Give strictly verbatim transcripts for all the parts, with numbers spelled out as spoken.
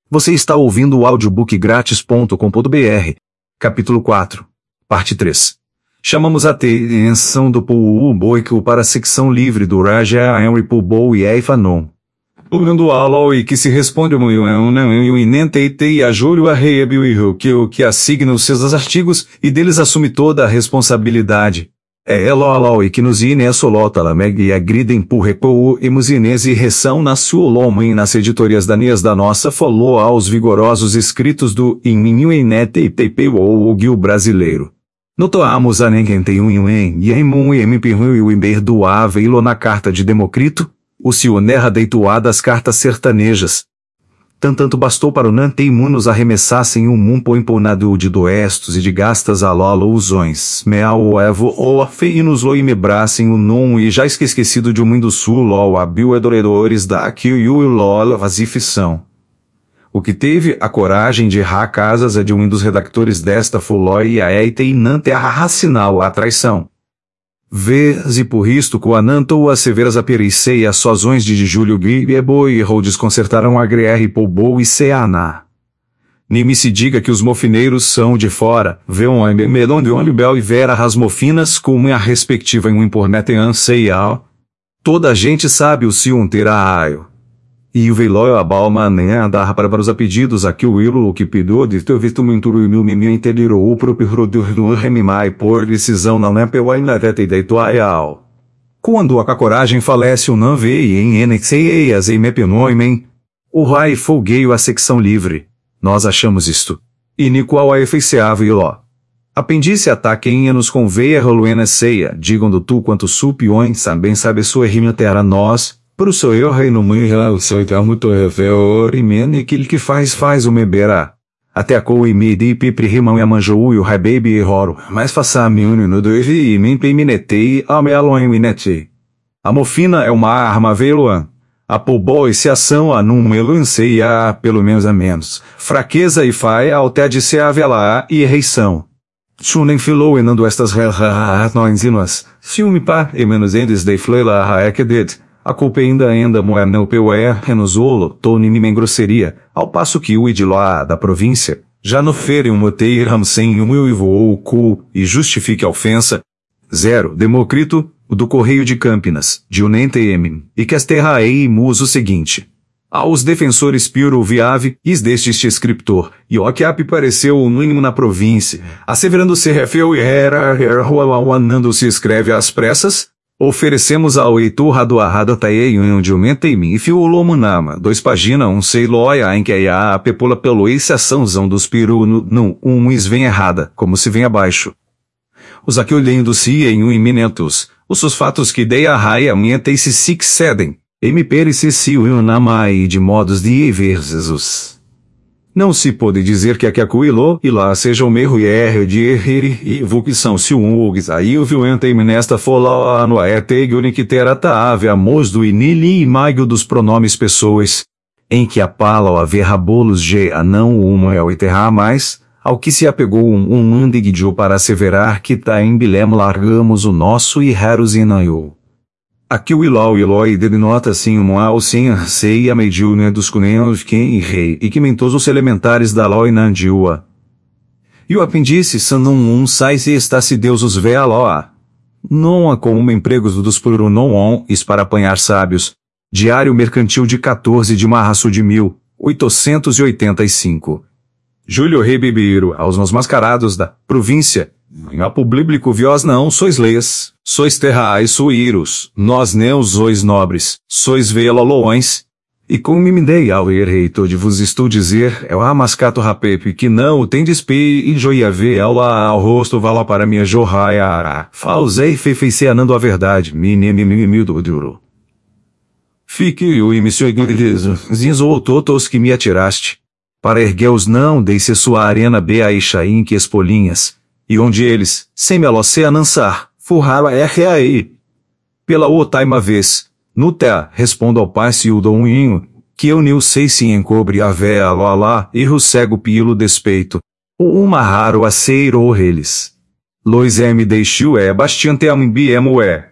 Você está ouvindo o audiobook grátis ponto com ponto br. Capítulo quatro. Parte três. Chamamos a atenção do Paul Boico para a secção livre do Raja Henry Paul e Eifanon. Olhando a Law e que se responde o inentete e a Júlio a Reebio que o que assigna os seus artigos e deles assume toda a responsabilidade. É ela Law e que nos ine solota la meg e agridem por repou e musinese e reção na sua loma e nas editorias danias da nossa falou aos vigorosos escritos do Inminho Inete e Tepe ou o Guil brasileiro. Notoamos a ninguém tem um em e em mun e empirru e o imperdoável ilo na carta de Democrito, o sionerra deituá das cartas sertanejas. Tantanto bastou para o Nanteimon nos arremessassem um mumpo emponado de doestos e de gastas a lolo usões, meal o evo ou a feinos lo imebrassem o non e já esquecido de um mundo sul lo abil adoradores da aqui e o lolo vazifição. O que teve a coragem de errar casas é de um dos redactores desta foló e a eite e nante a racinal a traição. Vês e por isto coanantou as severas apericei as sozões de Júlio Guiebo e Rou desconcertaram a Gr e Poubou e Ceaná. Nem me se diga que os mofineiros são de fora, veam a melon de olibel e vera rasmofinas como a respectiva em um impornete anseial. Toda a gente sabe o se um terá aio. E o veilóio a balma nem a dar para os apedidos aqui o ilo que pediu de teu visto muito mil mil interirou o próprio rodur do remimai por decisão não é pelo ainda tete deituaial. Quando a coragem falece o não vê e em enexeias e mepenoimen, o rai folgueio a secção livre. Nós achamos isto. E ni qual a efeiceável iló. Apendíce ataque em nos conveia roluena ceia, digam do tu quanto supiões também sabe sua rima terra nós, pro seu eu reino muito o seu termo torreveor e mene aquilo que faz faz o meberá. Até a cou e me de pipri rimão e a manjou e o rai baby e roro, mas faça a miúnio no doive e me peminetei a me aloem minetei. A mofina é uma arma veluan. A pobó e se ação a num melancei a pelo menos a menos. Fraqueza e fai ao té de se avelar e reição. Chunen filou enando estas noins inuas. Ciúme pá e menos endes de flela a ekedet. A culpa ainda ainda moer não peu é renuzolo, toni mim grosseria, ao passo que o idiló da província, já no fere um motei ramsem um eu voou o cu, e justifique a ofensa. Zero. Democrito, o do Correio de Campinas, de Unentem, e que as terraei mus o seguinte. Aos defensores piro viave, is deste este escriptor, e o que ap pareceu o mínimo na província, asseverando-se refeu e era, anando se escreve às pressas, oferecemos ao Heitor Radoarrada Taei um de Umentem e Fiolomunama, dois pagina um sei loia em que a pepula pelo esse açãozão dos piru no, no um is vem errada, como se vem abaixo. Os aqui olhando se em um iminentos, os seus fatos que dei a raia minha te se sucedem, e me perece se o namai de modos de ver Jesus. Não se pode dizer que aqui a cuilo e lá seja o meio e erro de errir e vocação se um ugues aí o vientem nesta fola no aeteg uniquiterata ave amos do inili e maio dos pronomes pessoas, em que a pala o haver bolos ge a não uma é o enterrar mais, ao que se apegou um um mandigdio para asseverar que tá em bilem largamos o nosso e raros inaiu. Aqui o ilau ilói denota assim um ao sim sei a mediu né dos cuneos quem e rei e que mentos os elementares da loi nandiua. E o apendíce sanum um sai se está se Deus os vê a loa. Não há como empregos dos por non on is para apanhar sábios. Diário mercantil de quatorze de março de mil oitocentos e oitenta e cinco. Júlio Rebibeiro aos nos mascarados da província. Em apo bíblico viós não sois leis, sois terrais suíros, nós não sois nobres, sois veloloões. E como me dei ao erreito de vos estou dizer, é o amascato rapepe que não o tem despe e joiave ao lá ao rosto vala para minha jorraia. Fausei fefeiceanando a verdade, minimimimil do duro. Fique o imisio igreja, zinzo ou totos que me atiraste. Para ergueus não deixe sua arena be a ixaim que espolinhas. E onde eles, sem melocea nansar, furrara é aí. Pela otaima vez, no té, respondo ao pai se o dominho, que eu nem sei se encobre a véia lá lá, e o cego pilo despeito, ou uma raro aceiro ou reles. Lois me deixou é bastante ambi é.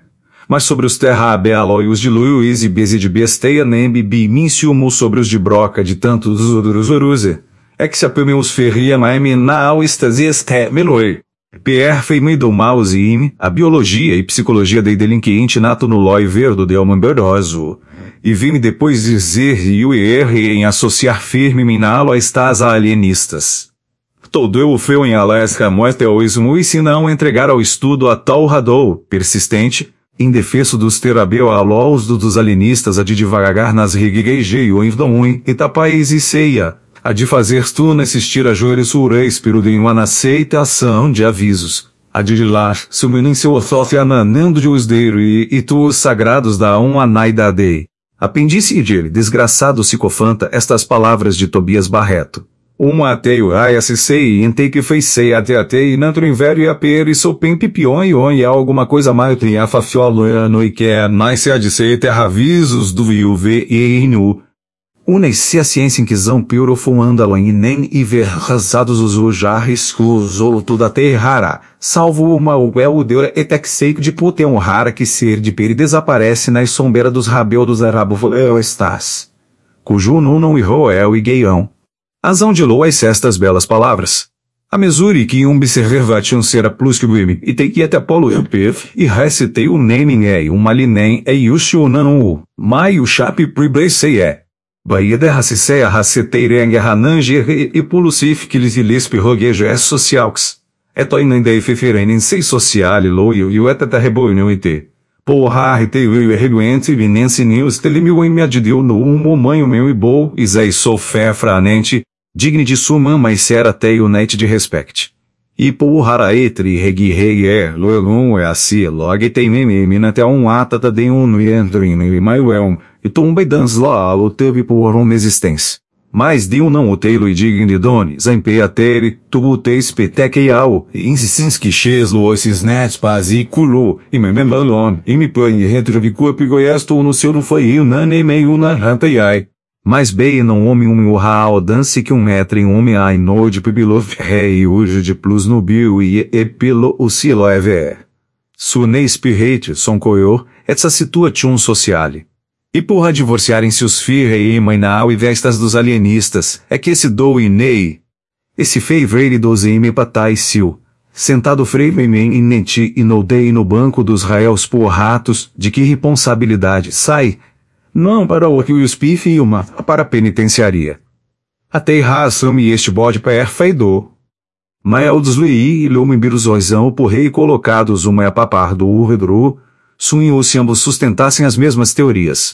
mas sobre os terra abelo e os de Luiz e beze de besteia nembi biminciumo sobre os de broca de tantos urus uruze. É que se apemeus ferria maime nao estasias te meloi. Pierre feimido mouse ime, a biologia e psicologia dei delinquente nato no loi verdo de almamberoso. E vime depois dizer e o erre em associar firme-me na alo estás a alienistas. Todo eu o feu em Alaska moeteoismo e se não entregar ao estudo a tal radou, persistente, indefeso dos terabeu alós dos alienistas a de devagar nas rigigei o invdomuin e tapais e ceia, a de fazer tu nesses tirajores ureis peru em uma aceitação de avisos, a de lá, sumindo em seu ofófia nanando de usdeiro e, e tu os sagrados da um anaidadei. Apendíce de ele, desgraçado psicofanta, estas palavras de Tobias Barreto. Uma ateio ai sei entei que fez sei até até e nantro invério e aper e sou pen pipion e on e alguma coisa mais tem a fafiolo ano e que é nasce a de ser terravisos do viuve e inu. Une-se a ciência inquisão piuro fumando em nem e ver rasados os ujarres os outro da terrara, salvo uma uel deura etexeico de puteão rara que ser de peri desaparece na sombra dos rabel dos arabovoleu estás. Cujo nu não irro el e geião. Azão de loas estas belas palavras. A mesura que um observation será plus que o e tem que até polo eu pef e recitei o naming é uma linem é yushu não o, mai o chap pribracei é. Bahia de raciceia raceteireng ranange e pulusif que lhes ilispe roguejo é sociaux. É toinanda e feferenem sei social e loio e o etata reboinho e te. Porra arretei o erreguente e nense news telemil em me adidiu no um manho meu e bol e zé sou fé franente, digne de suma mas será teio net de respect. E porra etri regi rei é, loelum é assim, log tem meme até um atata de um no entrin e maiuelm, e tumba e dans lá o teve por uma existência. Mas de um não o teilo e digno de dones, em peatere, tu teis petequeial, e insistins que cheslo esses nets paz e culo, e me membalon, e me põe retrovicu pigoesto no seu não foi unane meio na rantaiai. Mas bem não homem um urral dance que um metro em homem ai no de pibilov rei ujo de plus no bio e e pelo o silo eve. Sune spirite son coior, etsa situation sociale. E porra divorciarem-se os firre e mainau e vestas dos alienistas, é que esse dou e nei. Esse favorite dos ime patai sil. Sentado freimen in nenti e no dei no banco dos raels porratos, de que responsabilidade sai? Não para o que o spife e uma, para a penitenciaria. Até raçam-me este bode perfeito. Mael dos lui e lumibiruzozão por rei colocados uma a papar do urredru, sunho se ambos sustentassem as mesmas teorias.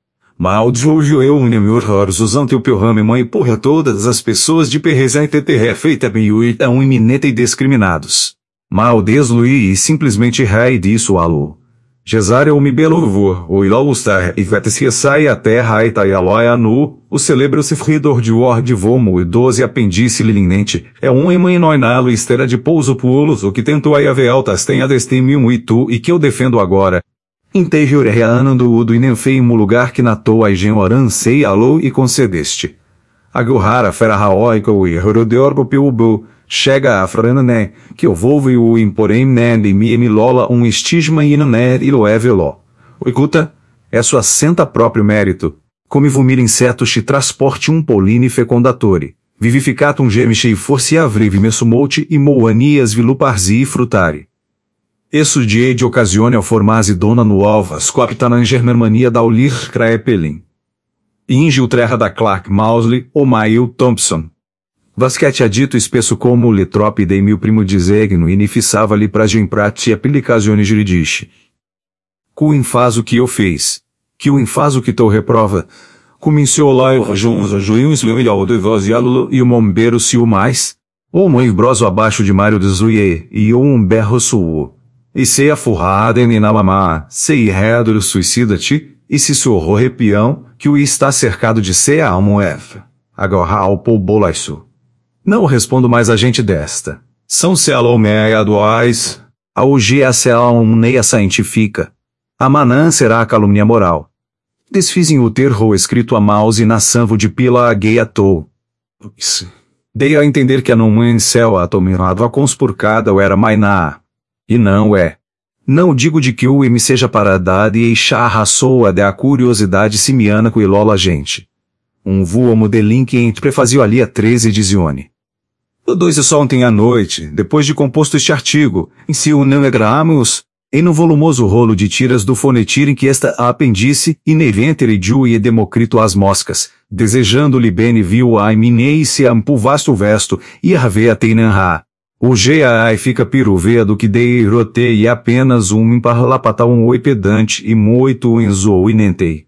Mal deslojo eu unem horrores usam teu piorrame mãe porra todas as pessoas de perreza e teterré feita meio e tão iminente e discriminados. Mal desluí e simplesmente rei disso alô. Gesare o mi belovor, o ilogustar e vetesia sai a terra e taialoia nu, o celebro sefridor de war de vomo e doze apendíce lilinente, é um emainoinalo estera de pouso pulos o que tentou aí haver altas tem a destemium e tu e que eu defendo agora. Interior do udo e nem feimo lugar que na toa e genoran sei alô e concedeste. Agurrara fera raoica o errodeorbo piubu, chega a franané, que eu volvo e o imporém ned e mi emilola um estigma e naner e loeveló. Oicuta, é sua senta próprio mérito, come vomir insetos te transporte um poline fecundatore, vivificatum gemiche e forci avrive messumote e moanias viluparzi e frutari. Isso die de ocasione ao formase dona no alvas coaptanan germermania da ulir craepelin. Inge o terra da Clark Mausley, ou Mail Thompson. Vasquete adito espesso como o litrope dei mil primo disegno e nifissava-lhe pra gemprat e aplicasione juridiche. Cuim faz o que eu fez. Que o faz o que tou reprova. Cominciou lá o rajuns ajuiuns leilhau de voz e alulo e o mombeiro se o mais. Ou mãe broso abaixo de Mário de Zuie e ou um berro suo. E sei a furrada em namamá, sei redor suicida-te, e se sorro repião, que o está cercado de cea almoef. Agora ao pou bolaiço. Não respondo mais a gente desta. São cealomeia duais, a ugia a cealomneia científica. A manã será a calúnia moral. Desfizem o terro escrito a mouse na sanvo de pila a gay atou. Dei a entender que a não céu a tomirado a conspurcada ou era mainá. E não é. Não digo de que o M seja para dar e charraçoa da curiosidade simiana com ilola gente. Um voa modelim que entre prefazio ali a treze de Zione. O dois é só ontem à noite, depois de composto este artigo, em si o não egramos, em no volumoso rolo de tiras do fonetir em que esta apêndice, e neventere giu e democrito as moscas, desejando-lhe bene viu a minei se ampu vasto vesto, e arvea teinanha. O gai fica piruvea do que dei rote e apenas um imparlapatal um oi pedante e muito enzou e nentei.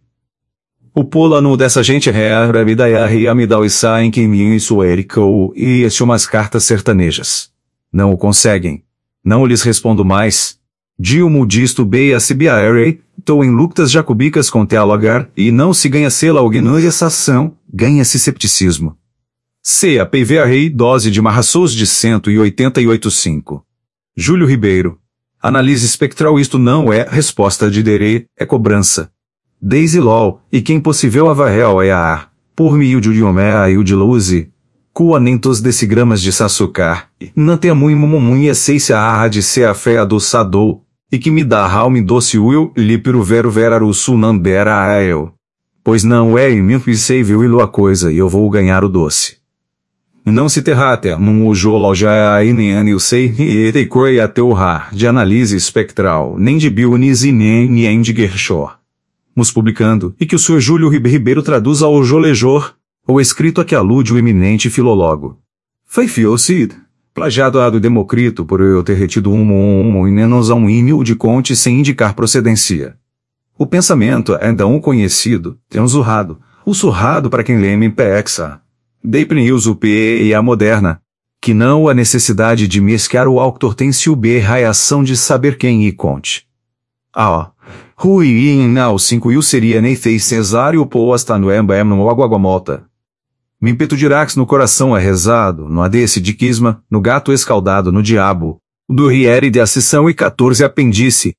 O polano dessa gente é a vida e a me dá o em que me isso ericou e este umas cartas sertanejas. Não o conseguem. Não lhes respondo mais. Dilmo disto beia se biarei, tô em luctas jacobicas com tealogar, e não se ganha sela alguém essa ação, ganha-se cepticismo. C A P V A Rei dose de marraçous de cento e oitenta e oito vírgula cinco. Júlio Ribeiro. Análise espectral isto não é resposta de Dere, é cobrança. Daisy Law, e quem possível avarrel é a por meio de Udiomea e de Luzi. Cuanentos decigramas de Sassucar, nanteamun mumumun e seis a de se a fé adoçadou, e que me dá ralme doce will, lípero vero veraru sunambera a eu. Pois não é impossível ilo a coisa e eu vou ganhar o doce. Não se terrate, num ujolo já a inian eu sei, e te croi a teu ra, de análise espectral, nem de bionis e nem nem de Gershaw. Mus publicando, e que o senhor Júlio Ribeiro traduza ao jolejor, ou escrito a que alude o eminente filólogo. Foi Cid, plagiado a do Democrito por eu ter retido um um e menos a um ímio de Conte sem indicar procedência. O pensamento é então conhecido, tem um zurrado, o surrado para quem leme pexa. Dei pneus o P e a moderna, que não há necessidade de mesquear o autor tem se o B reação de saber quem e conte. Ah, Rui in nao cinco il seria nem fez cesário posta no embem no aguaguamota. Me impeto dirax no coração arrezado, no adesse de quisma, no gato escaldado no diabo, do riere de acessão e quatorze apêndice,